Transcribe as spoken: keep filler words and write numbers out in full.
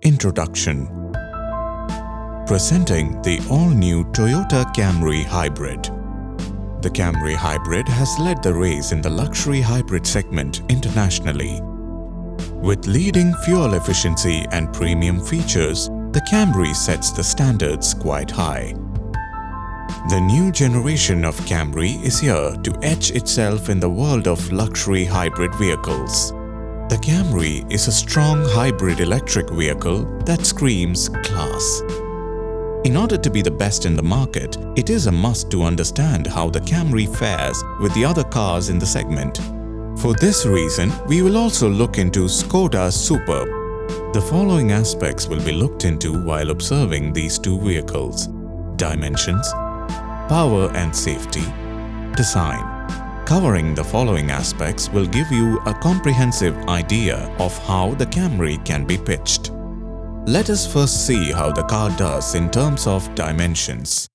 Introduction. Presenting the all-new Toyota Camry Hybrid. The Camry Hybrid has led the race in the luxury hybrid segment internationally. With leading fuel efficiency and premium features, the Camry sets the standards quite high. The new generation of Camry is here to etch itself in the world of luxury hybrid vehicles. The Camry is a strong hybrid electric vehicle that screams class. In order to be the best in the market, it is a must to understand how the Camry fares with the other cars in the segment. For this reason, we will also look into Škoda Superb. The following aspects will be looked into while observing these two vehicles: dimensions, power and safety, design. Covering the following aspects will give you a comprehensive idea of how the Camry can be pitched. Let us first see how the car does in terms of dimensions.